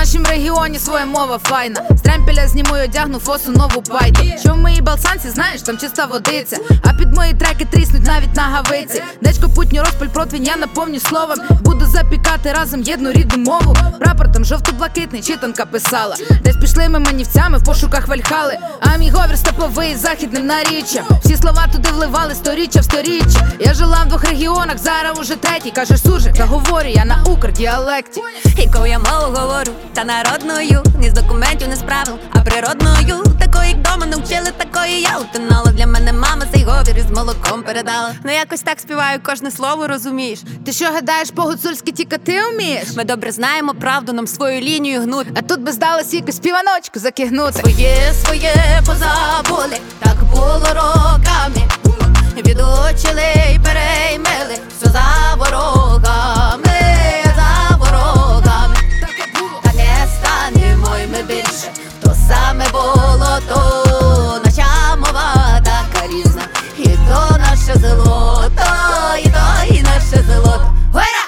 нашім регіоні своя мова файна. З тремпеля зніму й одягну фосу нову пайду. Що в моїй балсанці, знаєш, там чиста водиця. А під мої треки тріснуть навіть на гавиці. Дечко путню розпаль противень я наповню словом. Буду запікати разом єдну рідну мову. Прапор там жовто-блакитний, читанка писала. Десь пішли ми манівцями в пошуках Вальхали. А мій говір степовий західним наріччям. Всі слова туди вливали сторіччя в сторіччя. Я жила в двох регіонах, зараз уже третій. Кажеш сужик, та говорю я на укрдіалекті. Яку я мову говорю, та народною. Ні з документів, не з правил, а природною. Такої, як дома не вчили, такої я утонала. Для мене мама цей говір із молоком передала. Ну якось так співаю, кожне слово розумієш. Ти що гадаєш, по-гуцульськи тільки ти вмієш? Ми добре знаємо правду, нам свою лінію гнуть. А тут би здалось якусь співаночку закигнути. Своє позабули, так було роками. Відучили й переймили, все за ворогами, за ворогами. Та не станемо й ми більше, то саме було то. Наша мова така різна, і то наше золото, і то і наше золото. Гойра!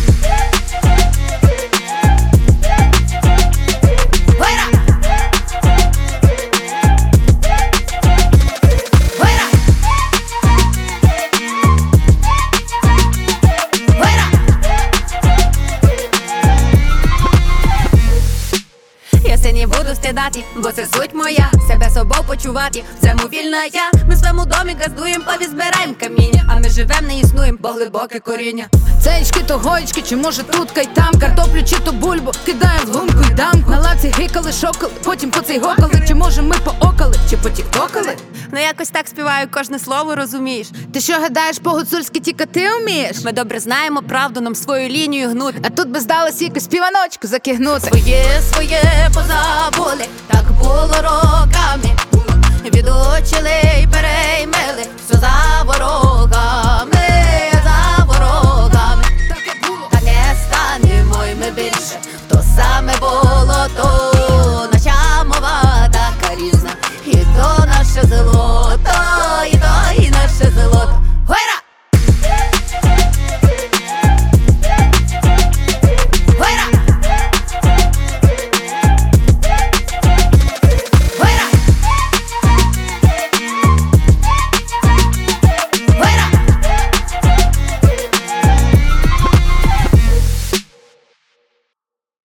Я се не буду стидати, бо це суть моя. Себе собою почувати, в цьому вільна я. Ми в своєму домі газдуєм, повізбираєм каміння. А ми живем, не існуєм, бо глибоке коріння. Цеєчки то гоєчки, чи може тут кай там. Картоплю чи то бульбу, кидаєм в гумку й дамку. На лавці гикали, шокали, потім по цей гокали. Чи може ми поокали, чи потіктокали? Ну якось так співаю, кожне слово розумієш. Ти що гадаєш, по-гуцульськи тільки ти вмієш? Ми добре знаємо правду, нам свою лінію гнуть. А тут би здалось якусь співаночку закигнути. Своє позабули, так було роками.